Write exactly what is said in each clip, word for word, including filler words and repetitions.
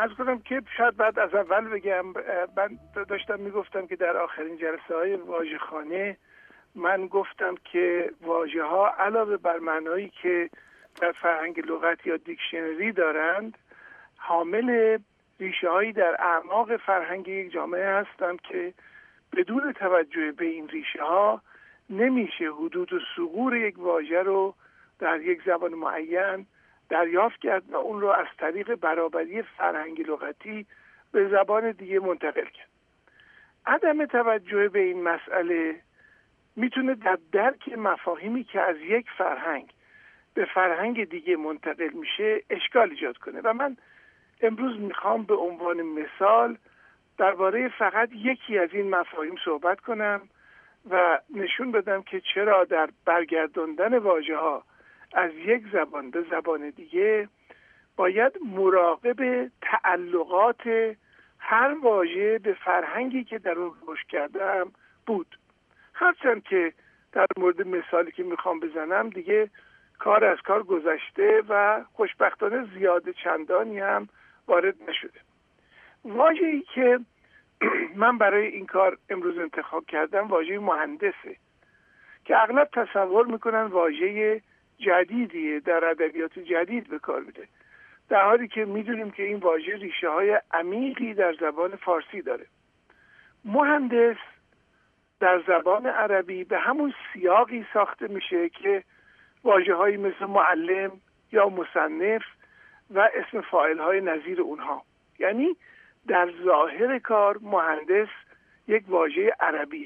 عرض کنم که شاید بعد از اول بگم، من داشتم میگفتم که در آخرین جلسه های واژه‌خوانه من گفتم که واژه ها علاوه بر معنایی که در فرهنگ لغت یا دیکشنری دارند، حامل ریشه هایی در اعماق فرهنگ یک جامعه هستند که بدون توجه به این ریشه ها نمیشه حدود و ثغور یک واژه رو در یک زبان معین دریافت کرد و اون رو از طریق برابری فرهنگ لغتی به زبان دیگه منتقل کرد. عدم توجه به این مسئله میتونه در درک مفاهیمی که از یک فرهنگ به فرهنگ دیگه منتقل میشه اشکال ایجاد کنه و من امروز میخوام به عنوان مثال درباره فقط یکی از این مفاهیم صحبت کنم و نشون بدم که چرا در برگرداندن واژه‌ها از یک زبان به زبان دیگه باید مراقب تعلقات هر واژه به فرهنگی که در اون رشد کردم بود. هرچند که در مورد مثالی که میخوام بزنم دیگه کار از کار گذشته و خوشبختانه زیاد چندانی هم وارد نشده. واژه‌ای که من برای این کار امروز انتخاب کردم واژه مهندسه که اغلب تصور میکنن واژه جدیدیه، در ادبیات جدید به کار میره، در حالی که میدونیم که این واژه ریشه های عمیقی در زبان فارسی داره. مهندس در زبان عربی به همون سیاقی ساخته میشه که واژه هایی مثل معلم یا مصنف و اسم فاعل های نظیر اونها، یعنی در ظاهر کار مهندس یک واژه عربیه.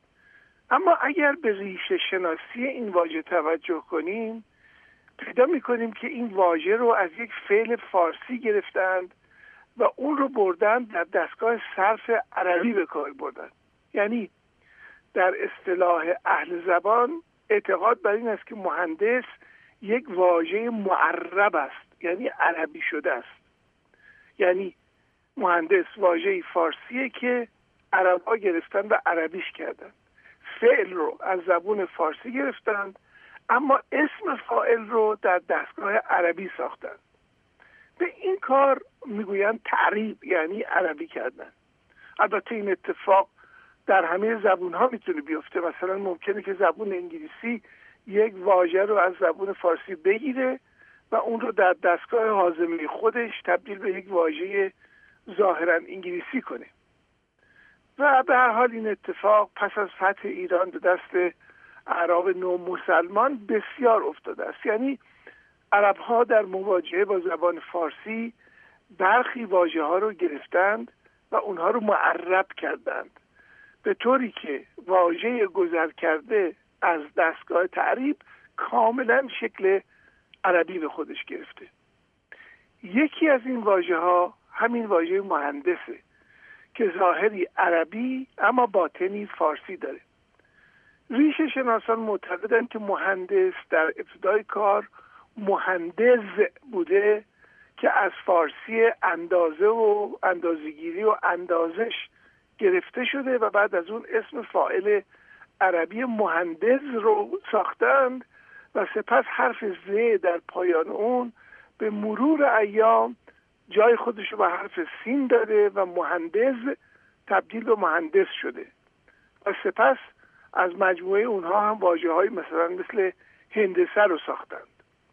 اما اگر به ریشه شناسی این واژه توجه کنیم پیدا میکنیم که این واژه رو از یک فعل فارسی گرفتند و اون رو بردن در دستگاه صرف عربی به کار بردن. یعنی در اصطلاح اهل زبان اعتقاد بر این است که مهندس یک واژه معرب است، یعنی عربی شده است. یعنی مهندس واژه فارسیه که عرب‌ها گرفتن و عربیش کردن. فعل رو از زبان فارسی گرفتند اما اسم فاعل رو در دستگاه عربی ساختند. به این کار میگویند تعریب، یعنی عربی کردن. البته این اتفاق در همه زبون‌ها میتونه بیفته. مثلا ممکنه که زبون انگلیسی یک واژه رو از زبون فارسی بگیره و اون رو در دستگاه هاضمه خودش تبدیل به یک واژه ظاهراً انگلیسی کنه. و به هر حال این اتفاق پس از فتح ایران به دست اعراب نو مسلمان بسیار افتاده است. یعنی عرب ها در مواجهه با زبان فارسی برخی واژه ها رو گرفتند و اونها رو معرب کردند، به طوری که واژه گذر کرده از دستگاه تعریب کاملا شکل عربی به خودش گرفته. یکی از این واژه ها همین واژه مهندسه که ظاهری عربی اما باطنی فارسی داره. ریشه شناسان معتقدند که مهندس در ابتدای کار مهندز بوده که از فارسی اندازه و اندازه‌گیری و اندازش گرفته شده و بعد از اون اسم فاعل عربی مهندس رو ساختند و سپس حرف ز در پایان اون به مرور ایام جای خودش رو به حرف سین داده و مهندس تبدیل به مهندس شده و سپس از مجموعه اونها هم واژه‌های مثلا مثل هندسه رو ساختند.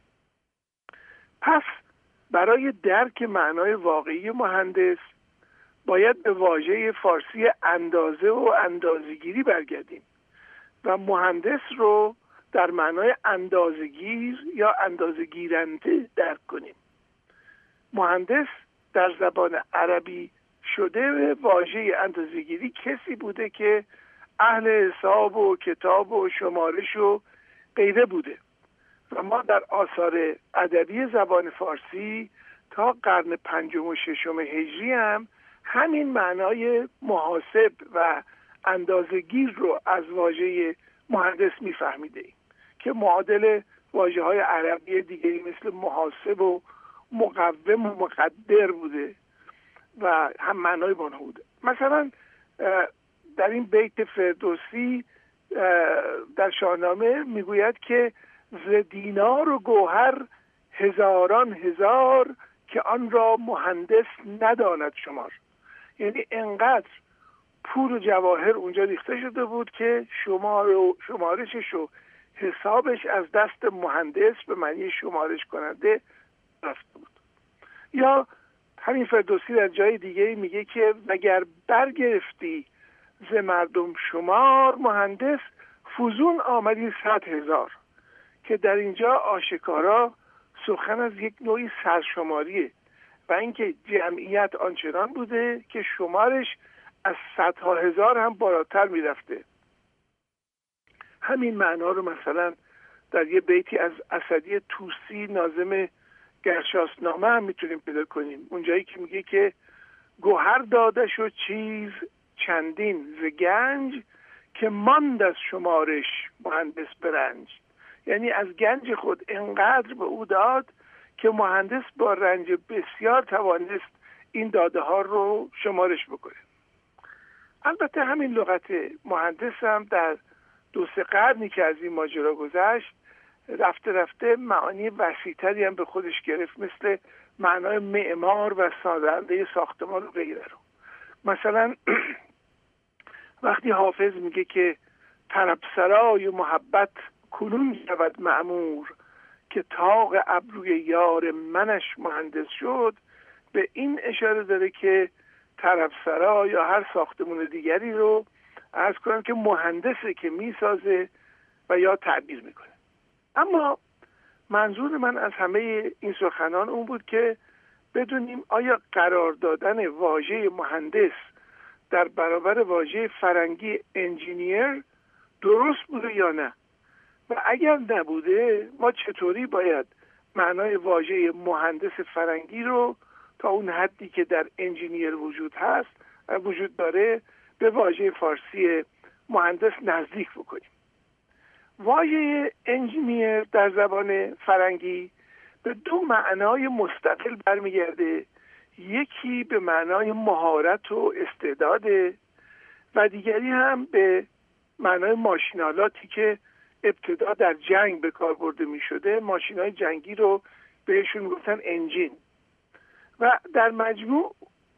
پس برای درک معنای واقعی مهندس باید به واژه فارسی اندازه و اندازه‌گیری برگردیم و مهندس رو در معنای اندازه‌گیر یا اندازه‌گیرنده درک کنیم. مهندس در زبان عربی شده واژه اندازه‌گیری کسی بوده که اهل حساب و کتاب و شمارش و غیره بوده و ما در آثار ادبی زبان فارسی تا قرن پنجم و ششم هجری هم همین معنای محاسب و اندازه‌گیر رو از واژه مهندس میفهمیده ایم که معادل واژه‌های عربی دیگری مثل محاسب و مقوم و مقدر بوده و هم معنای بانها بوده. مثلا در این بیت فردوسی در شاهنامه میگوید که ز دینار و گوهر هزاران هزار که آن را مهندس نداند شمار. یعنی انقدر پول و جواهر اونجا ریخته شده بود که شمار و شمارشش و حسابش از دست مهندس به معنی شمارش کننده رفته بود. یا همین فردوسی در جای دیگه میگه که مگر برگرفتی ز مردم شمار، مهندس فزون آمدی صد هزار، که در اینجا آشکارا سخن از یک نوعی سرشماریه و اینکه جمعیت آنچنان بوده که شمارش از صدها هزار هم بالاتر میرفته. همین معنا رو مثلا در یه بیتی از اسدی طوسی ناظم گرشاسنامه هم میتونیم پیدا کنیم، اونجایی که میگه که گوهر دادش و چیز چندین ز گنج، که ماند از شمارش مهندس برنج. یعنی از گنج خود انقدر به او داد که مهندس با رنج بسیار توانست این داده ها رو شمارش بکنه. البته همین لغت مهندس هم در دو سه قرنی که از این ماجرا گذشت رفته رفته معانی وسیع‌تری هم به خودش گرفت، مثل معنای معمار و سازنده ساختمان و غیره رو. مثلا وقتی حافظ میگه که طربسرای محبت کنون شود معمور، که طاق ابروی یار منش مهندس شد، به این اشاره داره که طربسرا یا هر ساختمان دیگری رو عرض کنم که مهندسه که میسازه و یا تعبیر میکنه. اما منظور من از همه این سخنان اون بود که بدونیم آیا قرار دادن واژه مهندس در برابر واژه فرنگی انجینیر درست بوده یا نه، و اگر نبوده ما چطوری باید معنای واژه مهندس فرنگی رو تا اون حدی که در انجینیر وجود هست وجود داره به واژه فارسی مهندس نزدیک بکنیم. واژه انجینیر در زبان فرنگی به دو معنای مستقل برمیگرده، یکی به معنای مهارت و استعداده و دیگری هم به معنای ماشینالاتی که ابتدا در جنگ به کار برده می شده. ماشینای جنگی رو بهشون گفتن انجین. و در مجموع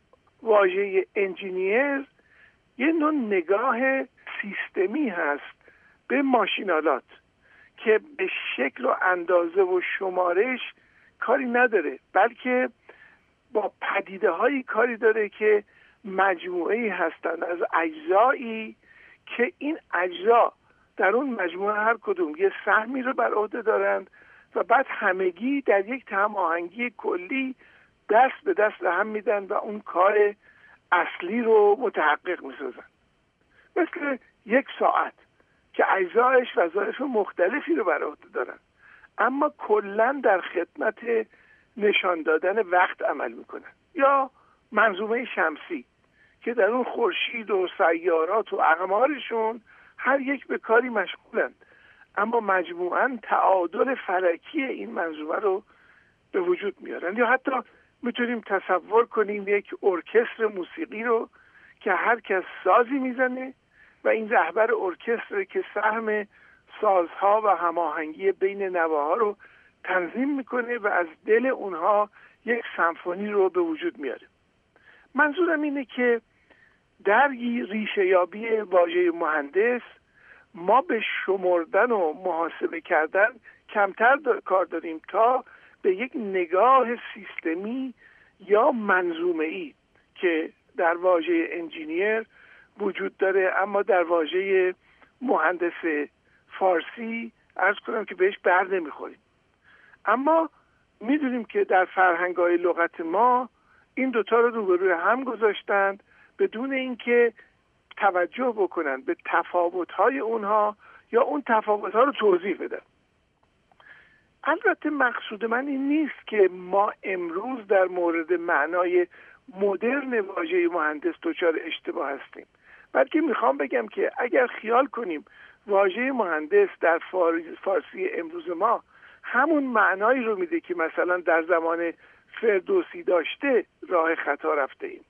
واژه انجینیر یه نوع نگاه سیستمی هست به ماشینالات که به شکل و اندازه و شمارش کاری نداره، بلکه با پدیده هایی کاری داره که مجموعه‌ای هستند از اجزایی که این اجزا در اون مجموعه هر کدوم یه سهمی رو بر عهده دارند و بعد همگی در یک هماهنگی کلی دست به دست هم میدن و اون کار اصلی رو متحقق میسازن. مثل یک ساعت که اجزایش وظایف مختلفی رو بر عهده دارن اما کلاً در خدمت نشان دادن وقت عمل میکنن. یا منظومه شمسی که در اون خورشید و سیارات و اقمارشون هر یک به کاری مشغولند، اما مجموعاً تعادل فلکی این منظومه رو به وجود میارن. یا حتی میتونیم تصور کنیم یک ارکستر موسیقی رو که هر کس سازی میزنه و این رهبر ارکستر که سهم سازها و هماهنگی بین نواها رو تنظیم میکنه و از دل اونها یک سمفونی رو به وجود میاره. منظورم اینه که در ریشه یابی واژه مهندس ما به شمردن و محاسبه کردن کمتر دار کار داریم تا به یک نگاه سیستمی یا منظومه‌ای که در واژه انجینیر وجود داره، اما در واژه مهندس فارسی عرض کنم که بهش بر نمیخوریم. اما میدونیم که در فرهنگ‌های لغت ما این دوتا رو روبروی هم گذاشتند بدون اینکه توجه بکنن به تفاوت‌های اونها یا اون تفاوت‌ها رو توضیح بدن. البته مقصود من این نیست که ما امروز در مورد معنای مدرن واژه مهندس دچار اشتباه هستیم، بلکه میخوام بگم که اگر خیال کنیم واژه مهندس در فارسی امروز ما همون معنایی رو میده که مثلا در زمان فردوسی داشته، راه خطا رفته ایم.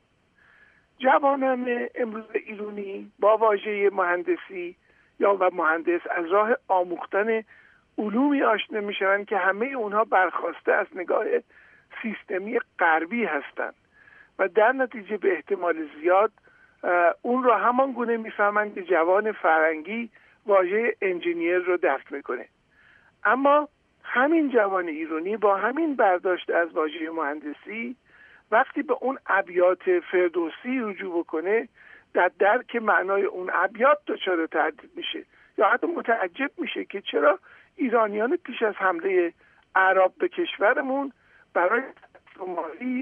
جوانان امروز ایرانی با واژه مهندسی یا و مهندس از راه آموختن علومی آشنا میشن که همه اونها برخواسته از نگاه سیستمی غربی هستند و در نتیجه به احتمال زیاد اون را همان گونه میفهمند که جوان فرنگی واژه انجینیر رو درک میکنه. اما همین جوان ایرانی با همین برداشت از واژه مهندسی وقتی به اون ابیات فردوسی رجوع بکنه در درک معنای اون ابیات دچار تردید میشه یا حتی متعجب میشه که چرا ایرانیان پیش از حمله اعراب به کشورمون برای مالی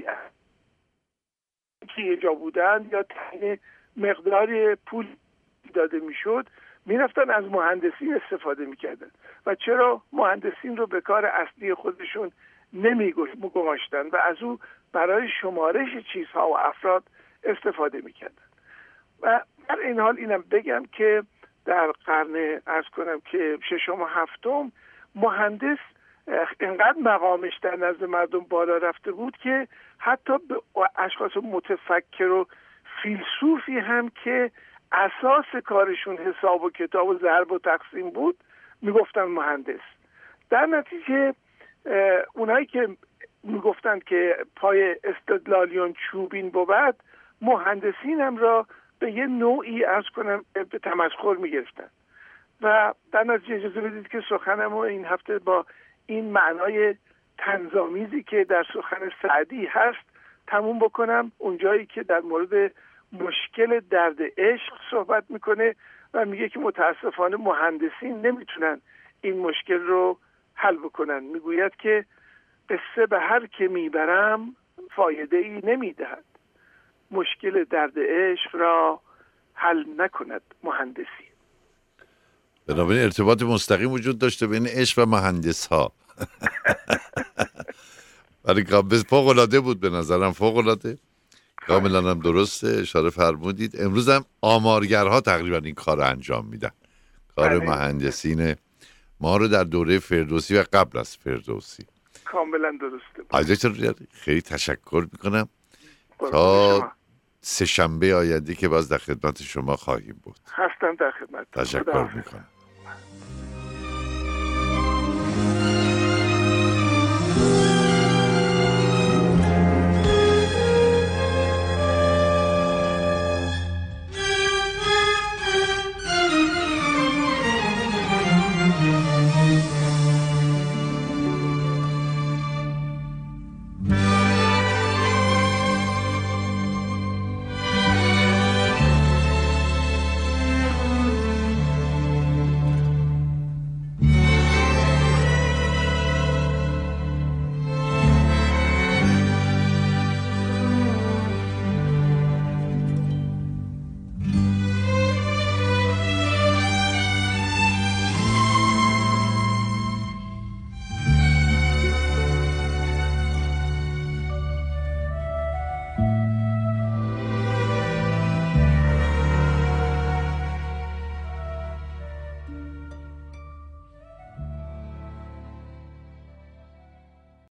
که یه جا بودند یا تعیین مقدار پول داده میشد میرفتن از مهندسین استفاده میکردن و چرا مهندسین رو به کار اصلی خودشون نمیگماشتن و از او برای شمارش چیزها و افراد استفاده میکردن. و در این حال اینم بگم که در قرن عرض کنم که ششم و هفتم مهندس اینقدر مقامش در نزد مردم بالا رفته بود که حتی به اشخاص متفکر و فیلسوفی هم که اساس کارشون حساب و کتاب و ضرب و تقسیم بود میگفتن مهندس. در نتیجه اونایی که میگفتن که پای استدلالیون چوبین بود مهندسین هم را به یه نوعی عرض کنم به تمسخر میگرفتن و در نتیجه اجازه بدید که سخنم رو این هفته با این معنای طنزآمیزی که در سخن سعدی هست تموم بکنم، اونجایی که در مورد مشکل درد عشق صحبت میکنه و میگه که متاسفانه مهندسین نمیتونن این مشکل رو حل بکنن. میگوید که قصه به هر که میبرم فایده ای نمیدهد، مشکل درد عشق را حل نکند مهندسی. بنابراین ارتباط مستقیم وجود داشته بین عشق و مهندس ها. ولی فوق العاده بود به نظرم، فوق العاده. کاملا هم درسته اشاره فرمودید. امروز هم آمارگرها تقریبا این کار رو انجام میدن، کار مهندسین ما رو در دوره فردوسی و قبل از فردوسی. کاملا درسته. عزیزتون خیلی تشکر میکنم. تا سه شنبه آینده که باز در خدمت شما خواهیم بود. هستم در خدمت. تشکر میکنم.